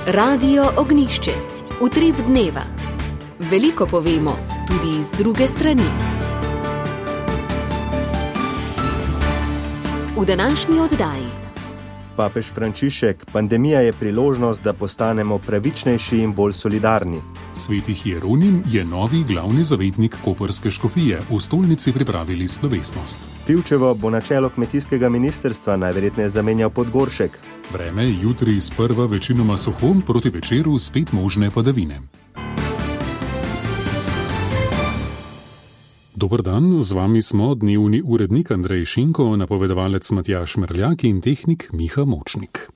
Radio Ognišče, utrip dneva. Veliko povemo, tudi iz druge strani. V današnji oddaji. Papež Frančišek, pandemija je priložnost, da postanemo pravičnejši in bolj solidarni. Sveti Hieronim je novi glavni zavetnik koprske škofije. V stolnici pripravili slovesnost. Pivčevo bo na čelo kmetijskega ministrstva najverjetneje zamenjal Podgoršek. Vreme jutri sprva večinoma suho, proti večeru spet možne padavine. Dober dan, z vami smo dnevni urednik Andrej Šinko, napovedovalec Matjaž Merljak in tehnik Miha Močnik.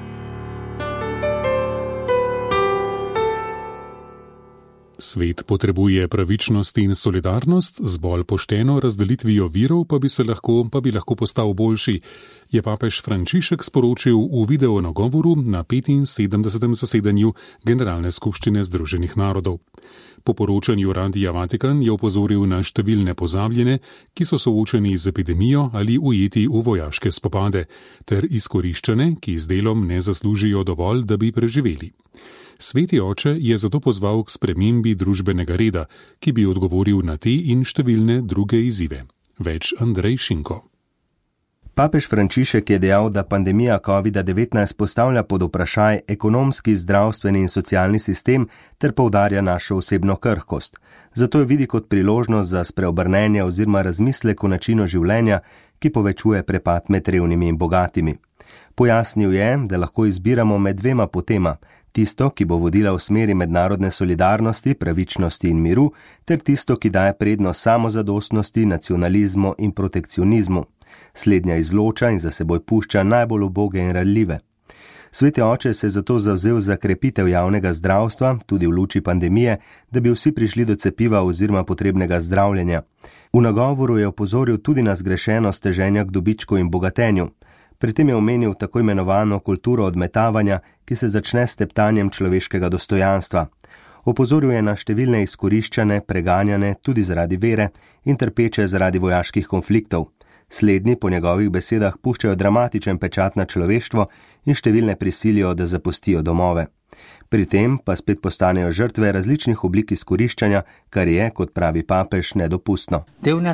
Svet potrebuje pravičnost in solidarnost, z bolj pošteno razdelitvijo virov pa bi lahko postal boljši, je papež Frančišek sporočil v video nagovoru na 75. zasedanju Generalne skupščine Združenih narodov. Po poročanju Radia Vatikan je opozoril na številne pozabljene, ki so soočeni z epidemijo ali ujeti v vojaške spopade, ter izkoriščane, ki z delom ne zaslužijo dovolj, da bi preživeli. Sveti oče je zato pozval k spremembi družbenega reda, ki bi odgovoril na te in številne druge izzive. Več Andrej Šinko. Papež Frančišek je dejal, da pandemija COVID-19 postavlja pod vprašaj ekonomski, zdravstveni in socialni sistem ter poudarja našo osebno krhkost. Zato jo vidi kot priložnost za spreobrnenje oziroma razmislek o načinu življenja, ki povečuje prepad med revnimi in bogatimi. Pojasnil je, da lahko izbiramo med dvema potema, tisto, ki bo vodila v smeri mednarodne solidarnosti, pravičnosti in miru, ter tisto, ki daje prednost samozadostnosti, nacionalizmu in protekcionizmu. Slednja izloča in za seboj pušča najbolj uboge in ranljive. Sveti oče se je zato zavzel za krepitev javnega zdravstva, tudi v luči pandemije, da bi vsi prišli do cepiva oziroma potrebnega zdravljenja. V nagovoru je opozoril tudi na zgrešenost teženja k dobičku in bogatenju. Pri tem je omenil tako imenovano kulturo odmetavanja, ki se začne s teptanjem človeškega dostojanstva. Opozoril je na številne izkoriščane, preganjane tudi zaradi vere in trpeče zaradi vojaških konfliktov. Slednji po njegovih besedah puščajo dramatičen pečat na človeštvo in številne prisilijo, da zapustijo domove. Pri tem pa spet postanejo žrtve različnih oblik izkoriščanja, kar je, kot pravi papež, nedopustno.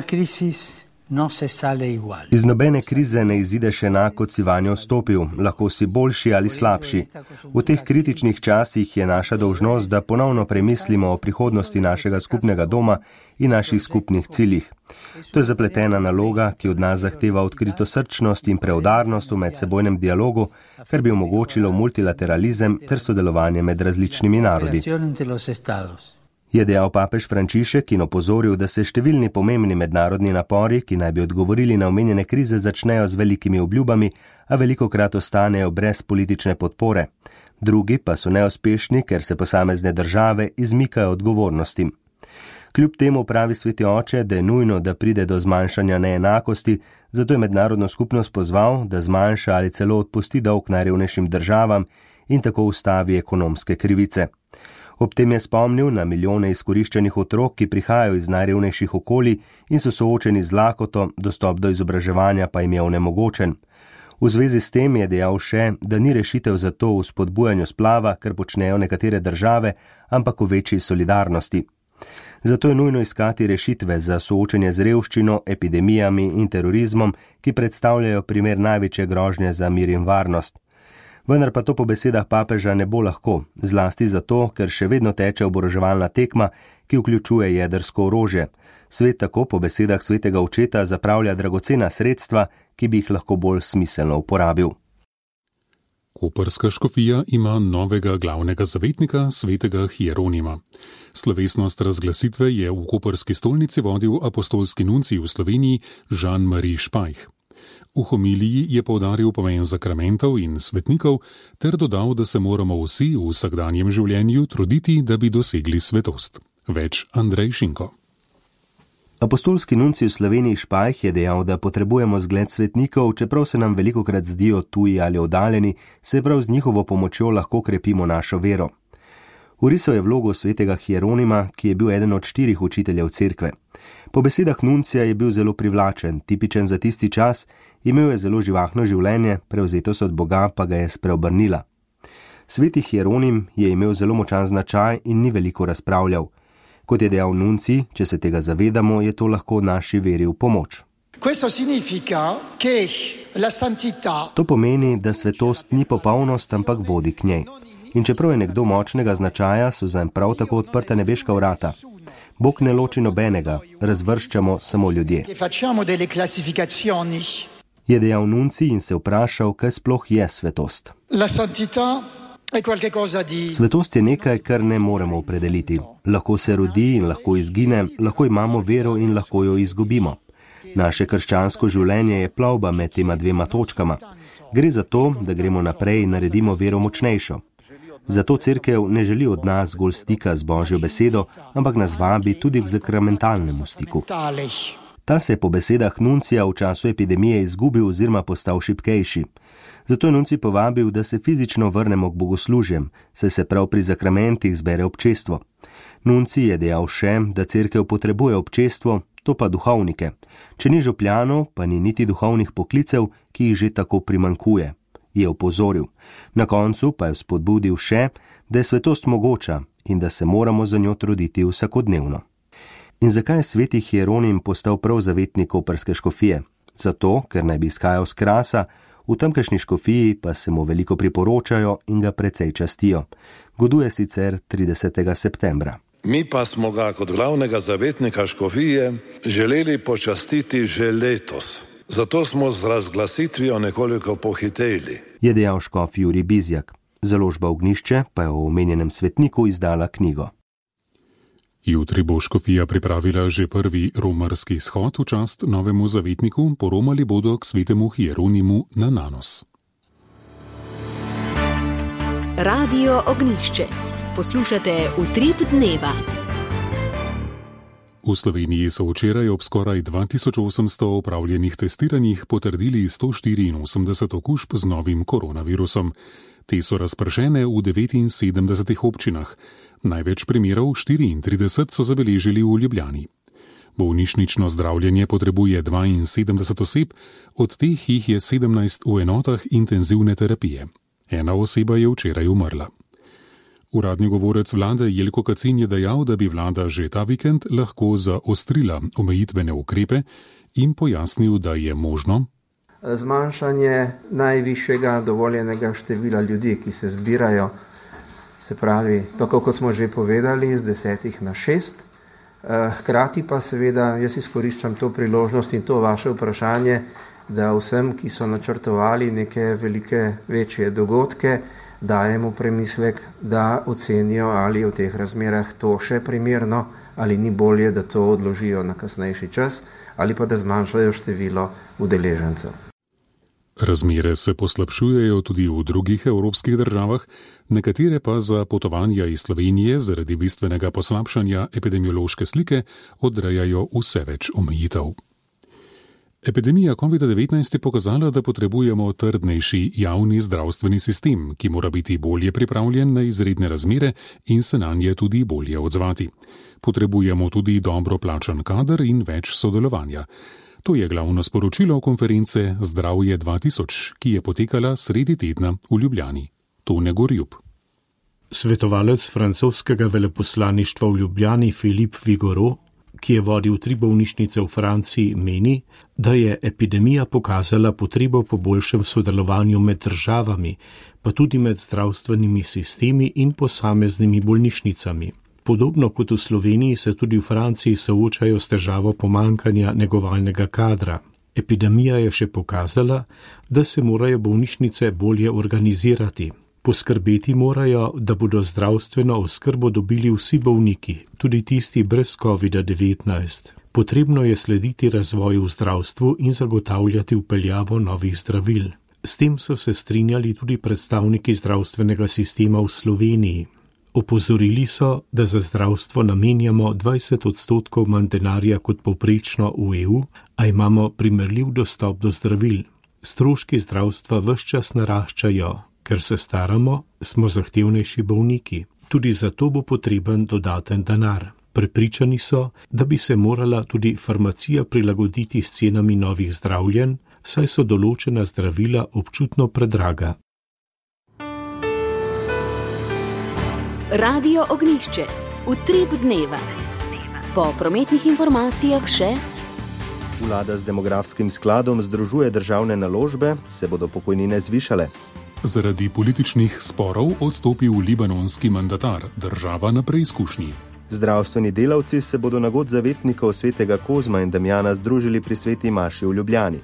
Iz nobene krize ne izideš enako, kot si vanjo vstopil, lahko si boljši ali slabši. V teh kritičnih časih je naša dolžnost, da ponovno premislimo o prihodnosti našega skupnega doma in naših skupnih ciljih. To je zapletena naloga, ki od nas zahteva odkritosrčnost in preudarnost v medsebojnem dialogu, kar bi omogočilo multilateralizem ter sodelovanje med različnimi narodi. Je dejal papež Frančišek in opozoril, da se številni pomembni mednarodni napori, ki naj bi odgovorili na omenjene krize, začnejo z velikimi obljubami, a velikokrat ostanejo brez politične podpore. Drugi pa so neuspešni, ker se posamezne države izmikajo odgovornostim. Kljub temu pravi sveti oče, da je nujno, da pride do zmanjšanja neenakosti, zato je mednarodno skupnost pozval, da zmanjša ali celo odpusti dolg najrevnejšim državam in tako ustavi ekonomske krivice. Ob tem je spomnil na milijone izkoriščenih otrok, ki prihajajo iz najrevnejših okolij in so soočeni z lakoto, dostop do izobraževanja pa jim je onemogočen. V zvezi s tem je dejal še, da ni rešitev za to v spodbujanju splava, kar počnejo nekatere države, ampak v večji solidarnosti. Zato je nujno iskati rešitve za soočenje z revščino, epidemijami in terorizmom, ki predstavljajo primer največje grožnje za mir in varnost. Vendar pa to po besedah papeža ne bo lahko, zlasti zato, ker še vedno teče oboroževalna tekma, ki vključuje jedrsko orožje. Svet tako po besedah svetega očeta zapravlja dragocena sredstva, ki bi jih lahko bolj smiselno uporabil. Koprska škofija ima novega glavnega zavetnika, svetega Hieronima. Slovesnost razglasitve je v koprski stolnici vodil apostolski nuncij v Sloveniji Jean-Marie Špajh. V homiliji je poudaril pomen zakramentov in svetnikov ter dodal, da se moramo vsi v vsakdanjem življenju truditi, da bi dosegli svetost. Več Andrej Šinko. Apostolski nuncij v Sloveniji Špajh je dejal, da potrebujemo zgled svetnikov, čeprav se nam velikokrat zdijo tuji ali oddaljeni, se prav z njihovo pomočjo lahko krepimo našo vero. Orisal je vlogo svetega Hieronima, ki je bil eden od 4 učiteljev cerkve. Po besedah nuncija je bil zelo privlačen, tipičen za tisti čas, imel je zelo živahno življenje, prevzetost od Boga pa ga je spreobrnila. Sveti Hieronim je imel zelo močan značaj in ni veliko razpravljal. Kot je dejal Nuncij, če se tega zavedamo, je to lahko naši veri v pomoč. To pomeni, da svetost ni popolnost, ampak vodi k njej. In čeprav je nekdo močnega značaja, so zanj prav tako odprta nebeška vrata. Bog ne loči nobenega, razvrščamo samo ljudje. Je dejal Nuncij in se vprašal, kaj sploh je svetost. Svetost je nekaj, kar ne moremo opredeliti. Lahko se rodi in lahko izgine, lahko imamo vero in lahko jo izgubimo. Naše krščansko življenje je plovba med tema dvema točkama. Gre za to, da gremo naprej in naredimo vero močnejšo. Zato cerkev ne želi od nas zgolj stika z Božjo besedo, ampak nas vabi tudi k sakramentalnemu stiku. Ta se je po besedah Nuncija v času epidemije izgubil oziroma postal šibkejši. Zato je Nuncij povabil, da se fizično vrnemo k bogoslužjem, saj se prav pri zakramentih zbere občestvo. Nuncij je dejal še, da cerkev potrebuje občestvo, to pa duhovnike. Če ni župljanov, pa ni niti duhovnih poklicev, ki jih že tako primankuje, je opozoril. Na koncu pa je spodbudil še, da je svetost mogoča in da se moramo za njo truditi vsakodnevno. In zakaj je sveti Hieronim postal prav zavetnik koprske škofije? Zato, ker naj bi izhajal s Krasa, v tamkajšnji škofiji pa se mu veliko priporočajo in ga precej častijo. Goduje sicer 30. septembra. Mi pa smo ga kot glavnega zavetnika škofije želeli počastiti že letos. Zato smo z razglasitvijo nekoliko pohiteli, je dejal škof Jurij Bizjak. Založba Ognjišče pa je o omenjenem svetniku izdala knjigo. Jutri bo škofija pripravila že prvi romarski shod v čast novemu zavetniku, poromali bodo k svetemu Hieronimu na Nanos. Radio Ognjišče. Poslušate Utrip dneva. V Sloveniji so včeraj ob skoraj 2800 opravljenih testiranjih potrdili 184 okužb z novim koronavirusom. Te so razpršene v 79 občinah. Največ primerov, 34, so zabeležili v Ljubljani. Bolnišnično zdravljenje potrebuje 72 oseb, od teh jih je 17 v enotah intenzivne terapije. Ena oseba je včeraj umrla. Uradni govorec vlade Jelko Kacin je dejal, da bi vlada že ta vikend lahko zaostrila omejitvene ukrepe in pojasnil, da je možno zmanjšanje najvišjega dovoljenega števila ljudi, ki se zbirajo, se pravi, tako kot smo že povedali, z 10 na 6. Hkrati pa seveda jaz izkoriščam to priložnost in to vaše vprašanje, da vsem, ki so načrtovali neke velike, večje dogodke, dajemo premislek, da ocenijo, ali v teh razmerah to še primerno, ali ni bolje, da to odložijo na kasnejši čas, ali pa da zmanjšajo število udeležencev. Razmere se poslabšujejo tudi v drugih evropskih državah, nekatere pa za potovanja iz Slovenije zaradi bistvenega poslabšanja epidemiološke slike odrejajo vse več omejitev. Epidemija COVID-19 je pokazala, da potrebujemo trdnejši javni zdravstveni sistem, ki mora biti bolje pripravljen na izredne razmere in se nanje tudi bolje odzvati. Potrebujemo tudi dobro plačan kader in več sodelovanja. To je glavno sporočilo konference Zdravje 2000, ki je potekala sredi tedna v Ljubljani. Tone Gorjub. Svetovalec francoskega veleposlaništva v Ljubljani Filip Vigoro, ki je vodil 3 bolnišnice v Franciji, meni, da je epidemija pokazala potrebo po boljšem sodelovanju med državami, pa tudi med zdravstvenimi sistemi in posameznimi bolnišnicami. Podobno kot v Sloveniji se tudi v Franciji soočajo s težavo pomanjkanja negovalnega kadra. Epidemija je še pokazala, da se morajo bolnišnice bolje organizirati. Poskrbeti morajo, da bodo zdravstveno oskrbo dobili vsi bolniki, tudi tisti brez COVID-19. Potrebno je slediti razvoju v zdravstvu in zagotavljati vpeljavo novih zdravil. S tem so se strinjali tudi predstavniki zdravstvenega sistema v Sloveniji. Opozorili so, da za zdravstvo namenjamo 20% manj denarja kot povprečno v EU, a imamo primerljiv dostop do zdravil. Stroški zdravstva ves čas naraščajo, ker se staramo, smo zahtevnejši bolniki. Tudi zato bo potreben dodaten denar. Prepričani so, da bi se morala tudi farmacija prilagoditi s cenami novih zdravljenj, saj so določena zdravila občutno predraga. Radio Ognjišče, utrip dneva. Po prometnih informacijah še: Vlada z demografskim skladom združuje državne naložbe, se bodo pokojnine zvišale. Zaradi političnih sporov odstopil libanonski mandatar, država na preizkušnji. Zdravstveni delavci se bodo na god zavetnikov svetega Kozma in Damjana združili pri sveti maši v Ljubljani.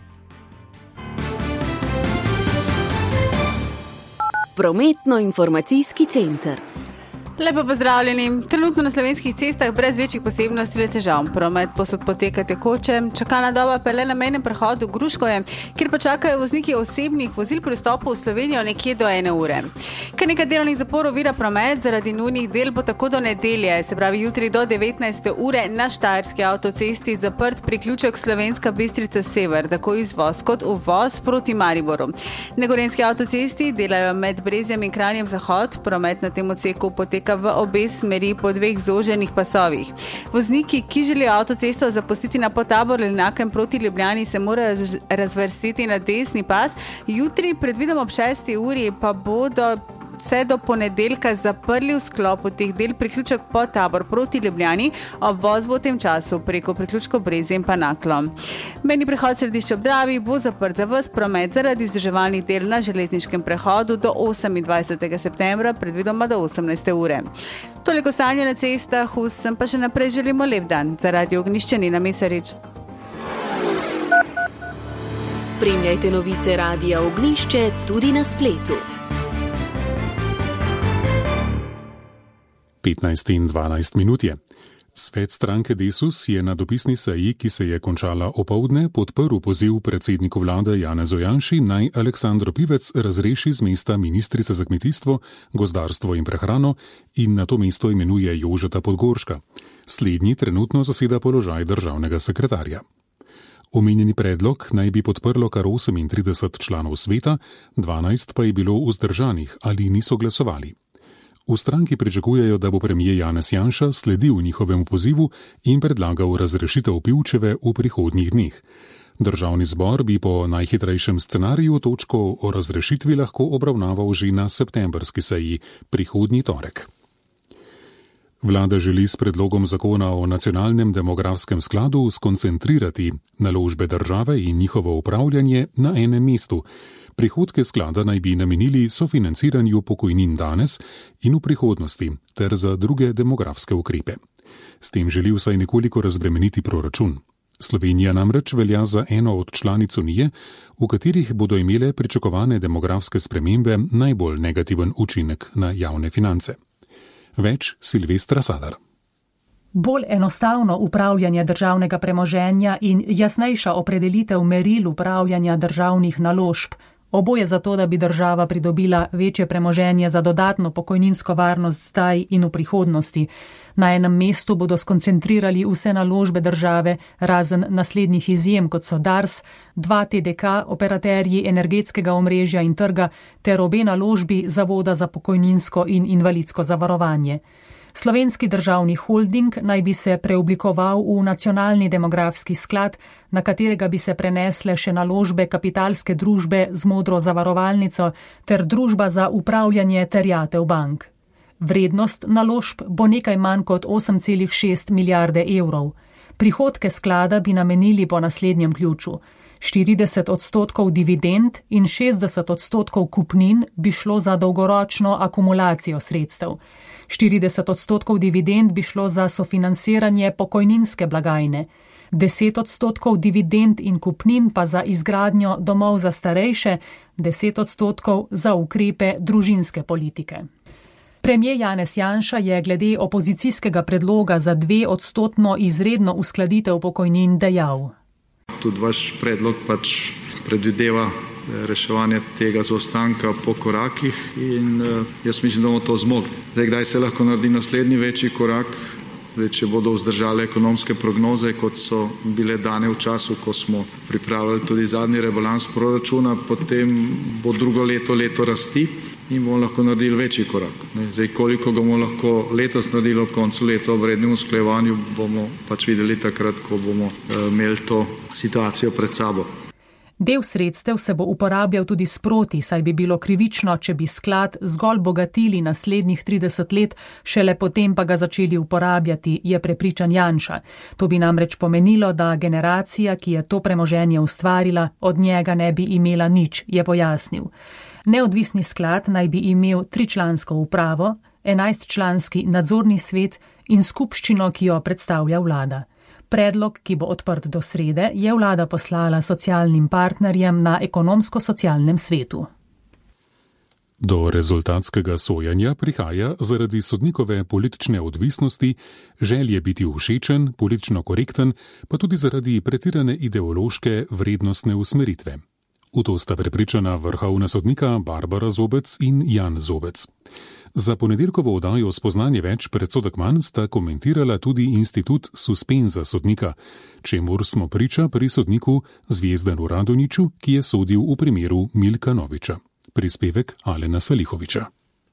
Prometno-informacijski center. Lepo pozdravljeni. Trenutno na slovenskih cestah brez večjih posebnosti le težav. Promet posod poteka tekoče, čakalna doba pa le na mejnem prehodu Gruškovje, kjer pa čakajo vozniki osebnih vozil pri vstopu v Slovenijo nekje do 1 ure. Kar nekaj delovnih zaporov ovira promet, zaradi nujnih del bo tako do nedelje, se pravi jutri do 19. ure na Štajerski avtocesti zaprt priključek Slovenska Bistrica Sever, tako izvoz kot uvoz proti Mariboru. Na Gorenjski avtocesti delajo med Brezjem in Kranjem Zahod, promet na tem odseku poteka v obe smeri po 2 zoženih pasovih. Vozniki, ki želijo avtocesto zapustiti na Potabor ali Naklem proti Ljubljani, se morajo razvrstiti na desni pas. Jutri, predvidoma ob 6. uri, pa bodo vse do ponedeljka zaprli v sklopu teh del priključek Potabor proti Ljubljani, obvoz bo v tem času preko priključkov Brezje in pa Naklo. Mejni prehod Središče ob Dravi bo zaprt za ves promet zaradi vzdrževalnih del na železniškem prehodu do 28. septembra, predvidoma do 18. ure. Toliko stanja na cestah, vsem pa še naprej želimo lep dan. Za Radio Ognjišče Nina Mesarič. Spremljajte novice Radia Ognjišče tudi na spletu. 15 in 12 minut je. Svet stranke Desus je na dopisni seji, ki se je končala opoldne, podprl poziv predsedniku vlade Janezu Janši, naj Aleksandro Pivec razreši z mesta ministrice za kmetijstvo, gozdarstvo in prehrano in na to mesto imenuje Jožeta Podgorška. Slednji trenutno zaseda položaj državnega sekretarja. Omenjeni predlog naj bi podprlo kar 38 članov sveta, 12 pa je bilo vzdržanih ali niso glasovali. V stranki pričakujejo, da bo premier Janez Janša sledil njihovemu pozivu in predlagal razrešitev Pivčeve v prihodnjih dneh. Državni zbor bi po najhitrejšem scenariju točko o razrešitvi lahko obravnaval že na septembrski seji prihodnji torek. Vlada želi s predlogom zakona o nacionalnem demografskem skladu skoncentrirati naložbe države in njihovo upravljanje na enem mestu. Prihodke sklada naj bi namenili sofinanciranju pokojnin danes in v prihodnosti ter za druge demografske ukrepe. S tem želi vsaj nekoliko razbremeniti proračun. Slovenija namreč velja za eno od članic Unije, v katerih bodo imele pričakovane demografske spremembe najbolj negativen učinek na javne finance. Več Silvestra Sadar. Bolj enostavno upravljanje državnega premoženja in jasnejša opredelitev meril upravljanja državnih naložb. Oboje zato, da bi država pridobila večje premoženje za dodatno pokojninsko varnost zdaj in v prihodnosti. Na enem mestu bodo skoncentrirali vse naložbe države, razen naslednjih izjem, kot so Dars, 2 TDK, operaterji energetskega omrežja in trga, ter obe naložbi Zavoda za pokojninsko in invalidsko zavarovanje. Slovenski državni holding naj bi se preoblikoval v nacionalni demografski sklad, na katerega bi se prenesle še naložbe kapitalske družbe z modro zavarovalnico ter družba za upravljanje terjatev bank. Vrednost naložb bo nekaj manj kot 8,6 milijarde evrov. Prihodke sklada bi namenili po naslednjem ključu. 40% dividend in 60% kupnin bi šlo za dolgoročno akumulacijo sredstev. 40% dividend bi šlo za sofinanciranje pokojninske blagajne, 10% dividend in kupnin pa za izgradnjo domov za starejše, 10% za ukrepe družinske politike. Premier Janez Janša je glede opozicijskega predloga za 2% izredno uskladitev pokojnin dejal. Tudi vaš predlog predvideva reševanje tega zaostanka po korakih in jaz mislim, da bomo to zmogli. Zdaj, kdaj se lahko naredi naslednji večji korak, če bodo vzdržale ekonomske prognoze, kot so bile dane v času, ko smo pripravili tudi zadnji rebalans proračuna, potem bo drugo leto rasti in bomo lahko naredili večji korak. Zdaj, koliko ga bomo lahko letos naredili ob koncu leta ob rednem usklajevanju, bomo videli takrat, ko bomo imeli to situacijo pred sabo. Del sredstev se bo uporabljal tudi sproti, saj bi bilo krivično, če bi sklad zgolj bogatili naslednjih 30 let, šele potem pa ga začeli uporabljati, je prepričan Janša. To bi namreč pomenilo, da generacija, ki je to premoženje ustvarila, od njega ne bi imela nič, je pojasnil. Neodvisni sklad naj bi imel 3-člansko upravo, 11-članski nadzorni svet in skupščino, ki jo predstavlja vlada. Predlog, ki bo odprt do srede, je vlada poslala socialnim partnerjem na ekonomsko-socialnem svetu. Do rezultatskega sojenja prihaja zaradi sodnikove politične odvisnosti, želje biti všečen, politično korekten, pa tudi zaradi pretirane ideološke vrednostne usmeritve. V to sta prepričana vrhovna sodnika Barbara Zobec in Jan Zobec. Za ponedeljkovo oddajo Spoznanje več predsodek manj sta komentirala tudi institut suspenza sodnika, čemur smo priča pri sodniku Zvezdanu Radonjiću, ki je sodil v primeru Milka Noviča. Prispevek Alena Salihoviča.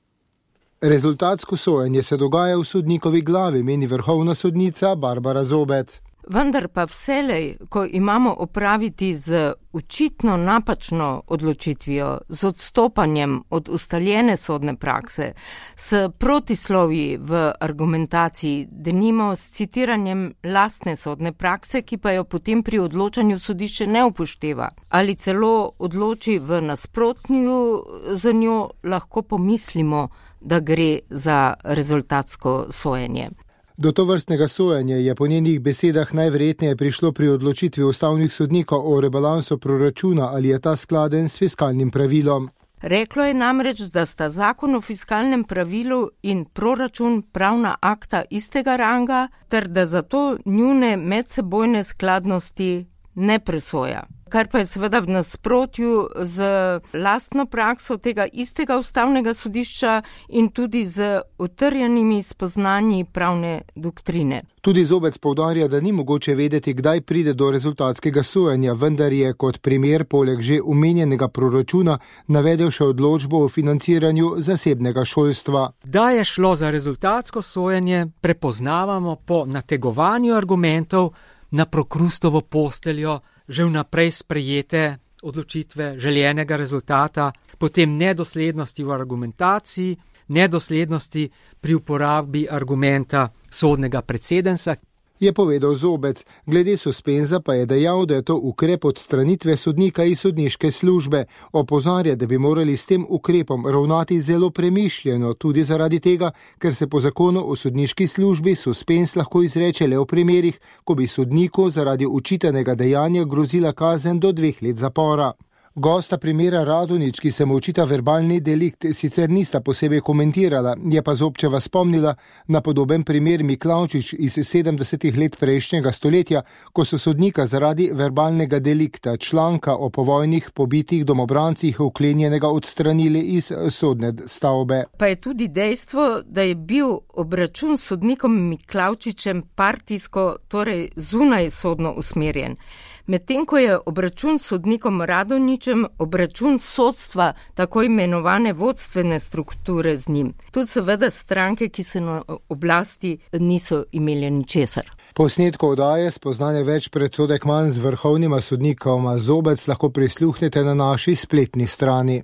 Rezultatsko sojenje se dogaja v sodnikovi glavi, meni vrhovna sodnica Barbara Zobec. Vendar pa vselej, ko imamo opraviti z očitno napačno odločitvijo, z odstopanjem od ustaljene sodne prakse, s protislovji v argumentaciji, denimo s citiranjem lastne sodne prakse, ki pa jo potem pri odločanju sodišče ne upošteva, ali celo odloči v nasprotju z njo, lahko pomislimo, da gre za rezultatsko sojenje. Do tovrstnega sojenja je po njenih besedah najverjetneje prišlo pri odločitvi ustavnih sodnikov o rebalansu proračuna, ali je ta skladen s fiskalnim pravilom. Reklo je namreč, da sta zakon o fiskalnem pravilu in proračun pravna akta istega ranga, ter da zato njune medsebojne skladnosti ne presoja. Kar pa je seveda v nasprotju z lastno prakso tega istega ustavnega sodišča in tudi z utrjenimi spoznanji pravne doktrine. Tudi Zobec poudarja, da ni mogoče vedeti, kdaj pride do rezultatskega sojenja, vendar je kot primer poleg že omenjenega proračuna navedel še odločbo o financiranju zasebnega šolstva. Da je šlo za rezultatsko sojenje, prepoznavamo po nategovanju argumentov na Prokrustovo posteljo, že vnaprej sprejete odločitve željenega rezultata, potem nedoslednosti v argumentaciji, nedoslednosti pri uporabi argumenta sodnega precedensa. Je povedal Zobec, glede suspenza pa je dejal, da je to ukrep odstranitve sodnika iz sodniške službe. Opozarja, da bi morali s tem ukrepom ravnati zelo premišljeno, tudi zaradi tega, ker se po zakonu o sodniški službi suspenz lahko izreče le v primerih, ko bi sodniku zaradi očitanega dejanja grozila kazen do 2 let zapora. Gosta primera Radonjić, ki se mu očita verbalni delikt, sicer nista posebej komentirala, je pa Zobčeva spomnila na podoben primer Miklavčič iz 70. let prejšnjega stoletja, ko so sodnika zaradi verbalnega delikta, članka o povojnih pobitih domobrancih vklenjenega odstranili iz sodne stavbe. Pa je tudi dejstvo, da je bil obračun s sodnikom Miklavčičem partijsko, torej zunaj sodno usmerjen. Medtem ko je obračun s sodnikom Radonjićem obračun sodstva, tako imenovane vodstvene strukture z njim. Tudi seveda stranke, ki se na oblasti niso imeli ničesar. Posnetko oddaje Spoznanje več predsodek manj z vrhovnima sodnikoma Zobec lahko prisluhnete na naši spletni strani.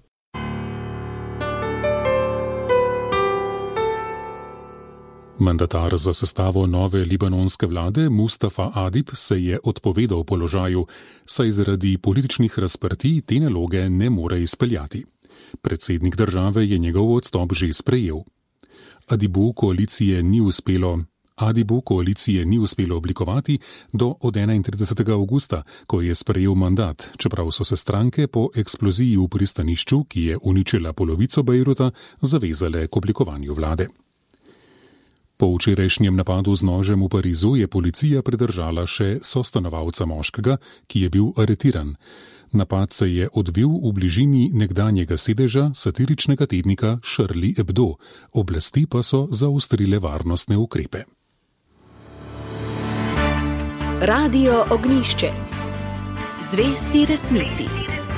Mandatar za sestavo nove libanonske vlade Mustafa Adib se je odpovedal položaju, saj zaradi političnih razprtij te naloge ne more izpeljati. Predsednik države je njegov odstop že sprejel. Adibu koalicije ni uspelo oblikovati do od 31. augusta, ko je sprejel mandat, čeprav so se stranke po eksploziji v pristanišču, ki je uničila polovico Bejruta, zavezale k oblikovanju vlade. Po včerajšnjem napadu z nožem v Parizu je policija pridržala še sostanovalca moškega, ki je bil aretiran. Napad se je odvil v bližini nekdanjega sedeža satiričnega tednika Charlie Hebdo, oblasti pa so zaostrile varnostne ukrepe. Radio Ognjišče. Zvesti resnici.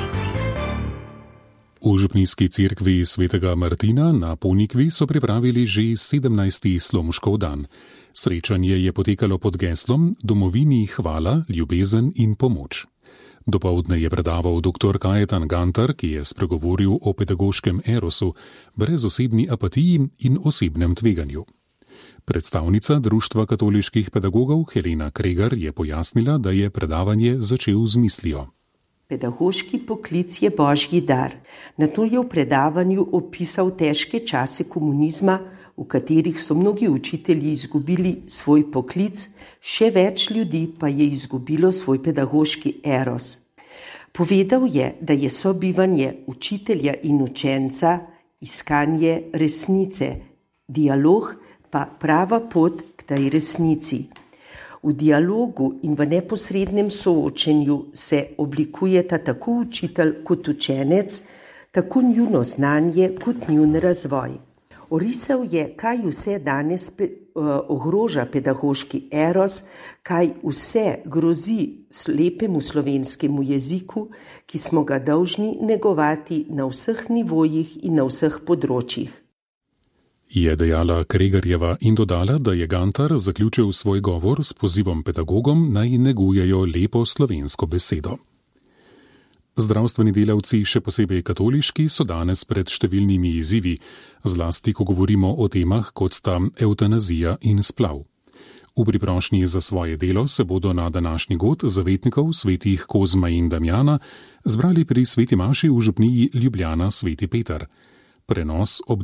V župnijski cerkvi svetega Martina na Ponikvi so pripravili že 17. Slomškov dan. Srečanje je potekalo pod geslom Domovini hvala, ljubezen in pomoč. Dopoldne je predaval dr. Kajetan Gantar, ki je spregovoril o pedagoškem erosu, brezosebni apatiji in osebnem tveganju. Predstavnica Društva katoliških pedagogov Helena Kregar je pojasnila, da je predavanje začel z mislijo. Pedagoški poklic je božji dar. Nato je v predavanju opisal težke čase komunizma, v katerih so mnogi učitelji izgubili svoj poklic, še več ljudi pa je izgubilo svoj pedagoški eros. Povedal je, da je sobivanje učitelja in učenca iskanje resnice, dialog pa prava pot k tej resnici. V dialogu in v neposrednem soočenju se oblikujeta tako učitelj kot učenec, tako njuno znanje kot njun razvoj. Orisal je, kaj vse danes ogroža pedagoški eros, kaj vse grozi lepemu slovenskemu jeziku, ki smo ga dolžni negovati na vseh nivojih in na vseh področjih. Je dejala Kregarjeva in dodala, da je Gantar zaključil svoj govor s pozivom pedagogom, naj negujejo lepo slovensko besedo. Zdravstveni delavci, še posebej katoliški, so danes pred številnimi izzivi, zlasti ko govorimo o temah, kot sta evtanazija in splav. V priprošnji za svoje delo se bodo na današnji god zavetnikov svetih Kozma in Damjana zbrali pri sveti maši v župniji Ljubljana Sveti Peter. Prenos ob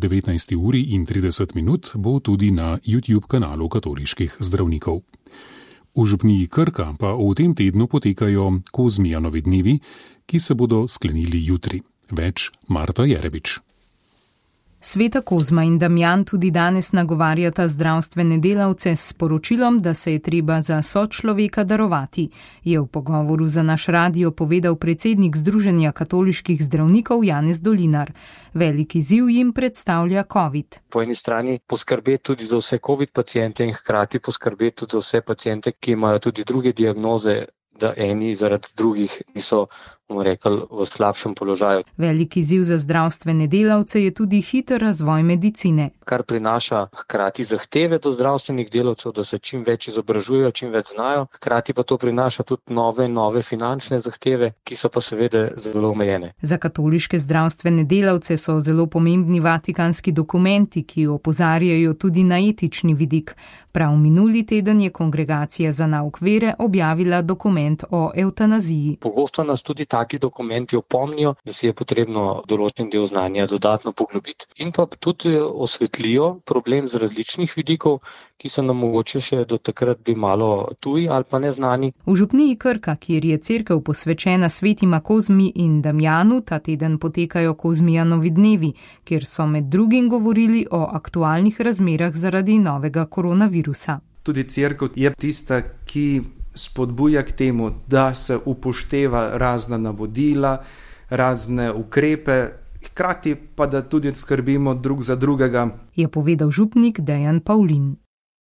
19:30 bo tudi na YouTube kanalu katoliških zdravnikov. V župniji Krka pa v tem tednu potekajo Kozmijanovi dnevi, ki se bodo sklenili jutri. Več Marta Jerebič. Sveta Kozma in Damjan tudi danes nagovarjata zdravstvene delavce s sporočilom, da se je treba za sočloveka darovati, je v pogovoru za naš radio povedal predsednik Združenja katoliških zdravnikov Janez Dolinar. Velik izziv jim predstavlja COVID. Po eni strani poskrbeti tudi za vse COVID paciente in hkrati poskrbeti tudi za vse paciente, ki imajo tudi druge diagnoze, da eni zaradi drugih niso, bomo rekli, v slabšem položaju. Velik izziv za zdravstvene delavce je tudi hiter razvoj medicine. Kar prinaša hkrati zahteve do zdravstvenih delavcev, da se čim več izobražujejo, čim več znajo, hkrati pa to prinaša tudi nove finančne zahteve, ki so pa seveda zelo omejene. Za katoliške zdravstvene delavce so zelo pomembni vatikanski dokumenti, ki opozarjajo tudi na etični vidik. Prav minuli teden je Kongregacija za nauk vere objavila dokument o evtanaziji. Pogosto nas tudi taki dokumenti opomnijo, da si je potrebno določen del znanja dodatno poglobiti in pa tudi osvetlijo problem z različnih vidikov, ki so nam mogoče še do takrat bi malo tuji ali pa neznani. V župniji Krka, kjer je cerkev posvečena svetima Kozmi in Damjanu, ta teden potekajo Kozmijanovi dnevi, kjer so med drugim govorili o aktualnih razmerah zaradi novega koronavirusa. Tudi cerkev je tista, ki spodbuja k temu, da se upošteva razna navodila, razne ukrepe, hkrati pa da tudi skrbimo drug za drugega, je povedal župnik Dejan Pavlin.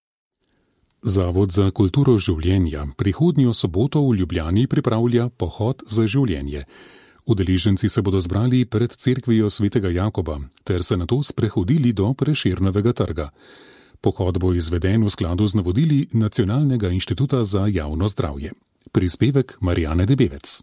Zavod za kulturo življenja prihodnjo soboto v Ljubljani pripravlja pohod za življenje. Udeleženci se bodo zbrali pred cerkvijo svetega Jakoba ter se nato sprehodili do Prešernovega trga. Pohod bo izveden v skladu z navodili Nacionalnega inštituta za javno zdravje. Prispevek Marijane Debevec.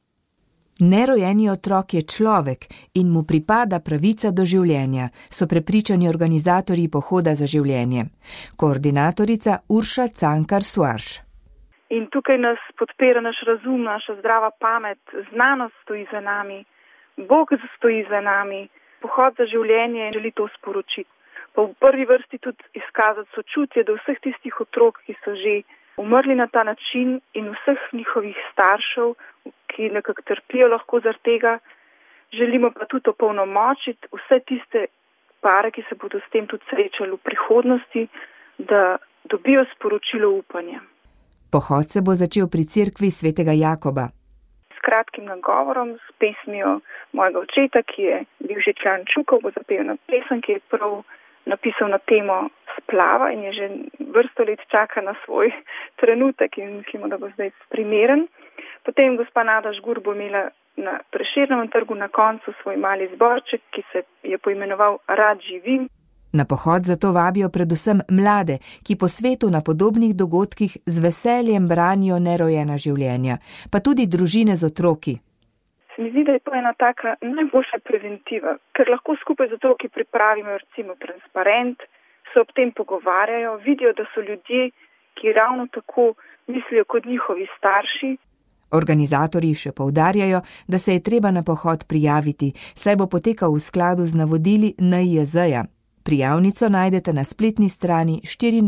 Nerojeni otrok je človek in mu pripada pravica do življenja, so prepričani organizatorji pohoda za življenje. Koordinatorica Urša Cankar-Suarš. In tukaj nas podpira naš razum, naša zdrava pamet, znanost stoji za nami, Bog stoji za nami. Pohod za življenje želi to sporočiti. Pa v prvi vrsti tudi izkazati sočutje do vseh tistih otrok, ki so že umrli na ta način in vseh njihovih staršev, ki nekako trpijo lahko zaradi tega. Želimo pa tudi opolnomočiti vse tiste pare, ki se bodo s tem tudi srečali v prihodnosti, da dobijo sporočilo upanja. Pohod se bo začel pri cerkvi svetega Jakoba. S kratkim nagovorom, s pesmijo mojega očeta, ki je bil že član Čukov, bo zapel na pesem, ki je prav napisal na temo splava in je že vrsto let čaka na svoj trenutek in mislimo, da bo zdaj primeren. Potem gospa Nada Žgur bo imela na Prešernovem trgu na koncu svoj mali zborček, ki se je poimenoval Rad živim. Na pohod zato vabijo predvsem mlade, ki po svetu na podobnih dogodkih z veseljem branijo nerojena življenja, pa tudi družine z otroki. Se mi zdi, da je to ena taka najboljša preventiva, ker lahko skupaj z otroki pripravimo recimo transparent, se ob tem pogovarjajo, vidijo, da so ljudje, ki ravno tako mislijo kot njihovi starši. Organizatorji še poudarjajo, da se je treba na pohod prijaviti, saj bo potekal v skladu z navodili NIJZ-ja. Prijavnico najdete na spletni strani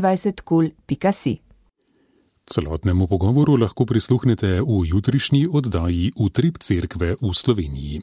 24kul.si. Celotnemu pogovoru lahko prisluhnete v jutrišnji oddaji Utrip cerkve v Sloveniji.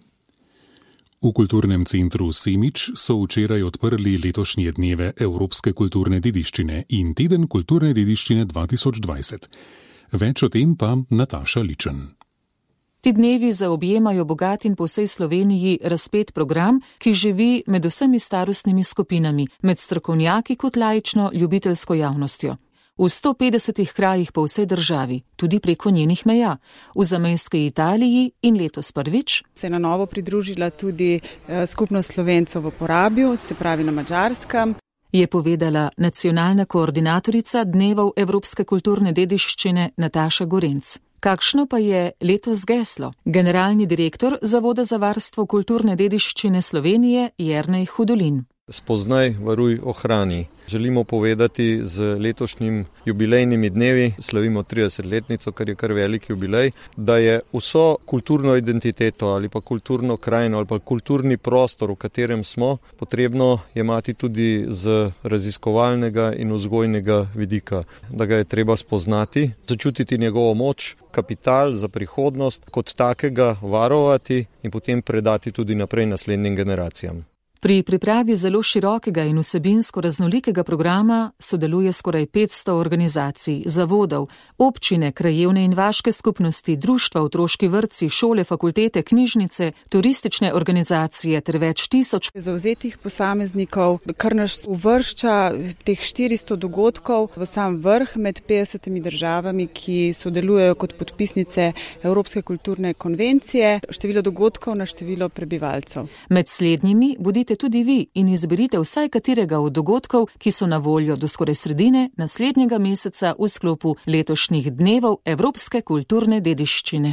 V kulturnem centru Semič so včeraj odprli letošnje dneve Evropske kulturne dediščine in Teden kulturne dediščine 2020. Več o tem pa Nataša Ličen. Ti dnevi zaobjemajo bogat in po vsej Sloveniji razpet program, ki živi med vsemi starostnimi skupinami, med strokovnjaki kot laično ljubiteljsko javnostjo. V 150 krajih po vsej državi, tudi preko njenih meja, v zamejski Italiji in letos prvič se je na novo pridružila tudi skupnost Slovencev v Porabju, se pravi na Madžarskem. Je povedala nacionalna koordinatorica Dnevov Evropske kulturne dediščine Nataša Gorenc. Kakšno pa je letos geslo? Generalni direktor Zavoda za varstvo kulturne dediščine Slovenije Jernej Hudolin. Spoznaj, varuj, ohrani. Želimo povedati z letošnjim jubilejnimi dnevi, slavimo 30-letnico, kar je kar velik jubilej, da je vso kulturno identiteto ali pa kulturno krajino ali pa kulturni prostor, v katerem smo, potrebno jemati tudi z raziskovalnega in vzgojnega vidika. Da ga je treba spoznati, začutiti njegovo moč, kapital za prihodnost, kot takega varovati in potem predati tudi naprej naslednjim generacijam. Pri pripravi zelo širokega in vsebinsko raznolikega programa sodeluje skoraj 500 organizacij, zavodov, občine, krajevne in vaške skupnosti, društva, otroški vrtci, šole, fakultete, knjižnice, turistične organizacije ter več tisoč zavzetih posameznikov, kar nas uvršča teh 400 dogodkov v sam vrh med 50 državami, ki sodelujejo kot podpisnice Evropske kulturne konvencije, število dogodkov na število prebivalcev. Med slednjimi bodite tudi vi in izberite vsaj katerega od dogodkov, ki so na voljo do skoraj sredine naslednjega meseca v sklopu letošnjih dnevov Evropske kulturne dediščine.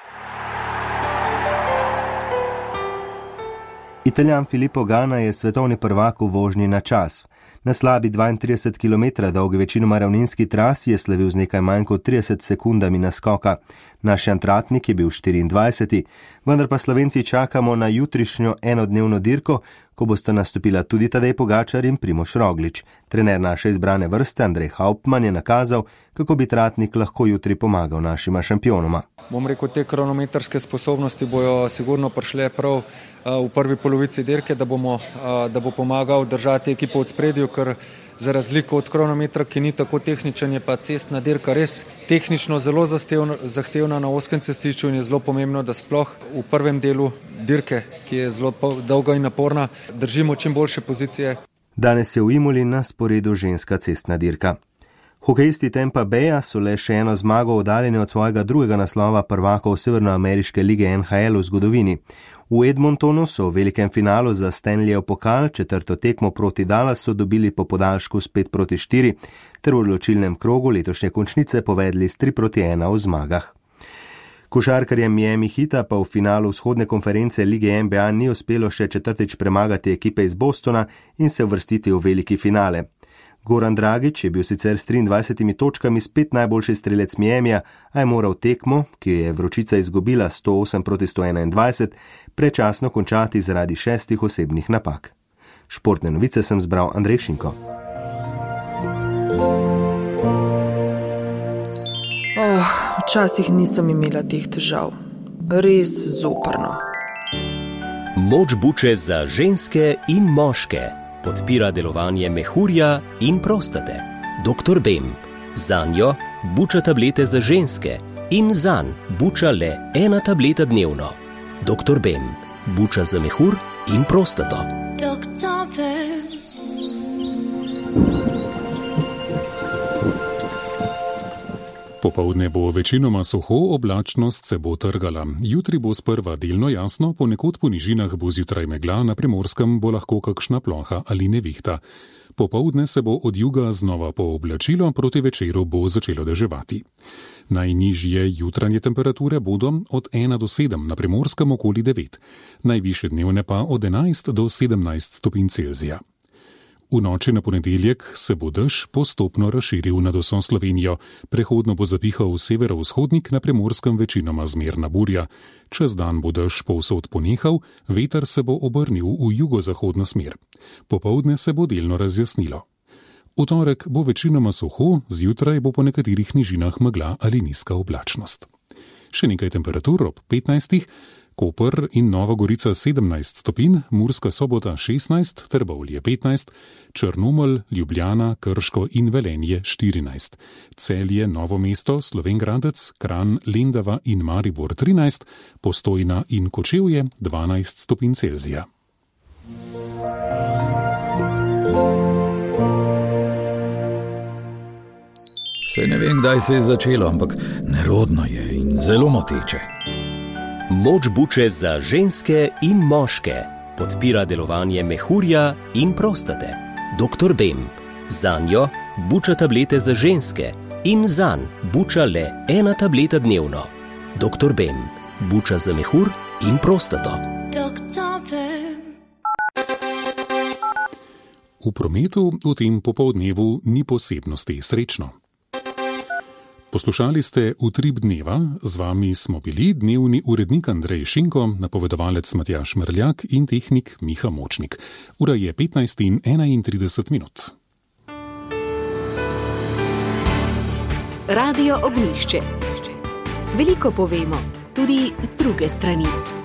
Italijan Filippo Ganna je svetovni prvak v vožnji na čas. Na slabi 32 km dolgi večinoma ravninski trasi je slavil z nekaj manj kot 30 sekundami naskoka. Naš jantratnik je bil 24, vendar pa Slovenci čakamo na jutrišnjo enodnevno dirko, ko bosta nastopila tudi Tadej Pogačar in Primož Roglič. Trener naše izbrane vrste Andrej Hauptmann je nakazal, kako bi tratnik lahko jutri pomagal našima šampionoma. Bom rekel, te kronometrske sposobnosti bojo sigurno prišle prav v prvi polovici dirke, da bo pomagal držati ekipo v spredju, ker za razliko od kronometra, ki ni tako tehničen, je pa cestna dirka res tehnično zelo zahtevna na ozkem cestišču in je zelo pomembno, da sploh v prvem delu dirke, ki je zelo dolga in naporna, držimo čim boljše pozicije. Danes je v Imoli na sporedu ženska cestna dirka. Hokejisti Tampa Baya so le še eno zmago oddaljeni od svojega drugega naslova prvakov severnoameriške lige NHL v zgodovini. V Edmontonu so v velikem finalu za Stanleyjev pokal četrto tekmo proti Dallasu dobili po podaljšku s 5-4, ter v odločilnem krogu letošnje končnice povedli s 3-1 v zmagah. Košarkarjem Miami Heata pa v finalu vzhodne konference lige NBA ni uspelo še četrtič premagati ekipe iz Bostona in se uvrstiti v veliki finale. Goran Dragić je bil sicer s 23 točkami spet najboljši strelec Miamija, a je moral tekmo, ki je Vročica izgubila 108-121, prečasno končati zaradi 6 osebnih napak. Športne novice sem zbral Andrej Šinko. Včasih nisem imela teh težav. Res zoprno. Moč buče za ženske in moške. Podpira delovanje mehurja in prostate. Dr. Bem. Zanjo buča tablete za ženske in zanj buča le 1 tableta dnevno. Dr. Bem. Buča za mehur in prostato. Dr. Bem. Popoldne bo večinoma suho, oblačnost se bo trgala. Jutri bo sprva delno jasno, ponekod po nižinah bo zjutraj megla, na Primorskem bo lahko kakšna ploha ali nevihta. Popoldne se bo od juga znova pooblačilo, proti večeru bo začelo deževati. Najnižje jutranje temperature bodo od 1 do 7, na Primorskem okoli 9, najvišje dnevne pa od 11 do 17 stopinj Celzija. V noči na ponedeljek se bo dež postopno razširil nad vso Slovenijo, prehodno bo zapihal severovzhodnik, na Primorskem večinoma zmerna burja. Čez dan bo dež povsod ponehal, veter se bo obrnil v jugozahodno smer. Popoldne se bo delno razjasnilo. V torek bo večinoma suho, zjutraj bo po nekaterih nižinah megla ali nizka oblačnost. Še nekaj temperatur ob 15. Koper in Nova Gorica 17 stopinj, Murska Sobota 16, Trbovlje 15, Črnomelj, Ljubljana, Krško in Velenje 14, Celje, Novo mesto, Slovenj Gradec, Kranj, Lendava in Maribor 13, Postojna in Kočevje 12 stopinj Celzija. Se ne vem, kdaj se je začelo, ampak nerodno je in zelo moteče. Moč buče za ženske in moške podpira delovanje mehurja in prostate. Dr. Bem. Zanjo buča tablete za ženske in zanj buča le 1 tableta dnevno. Dr. Bem. Buča za mehur in prostato. V prometu v tem popoldnevu ni posebnosti. Srečno. Poslušali ste Utrip dneva, z vami smo bili dnevni urednik Andrej Šinko, napovedovalec Matjaž Mrljak in tehnik Miha Močnik. Ura je 15:31. Radio Ognjišče. Veliko povemo, tudi z druge strani.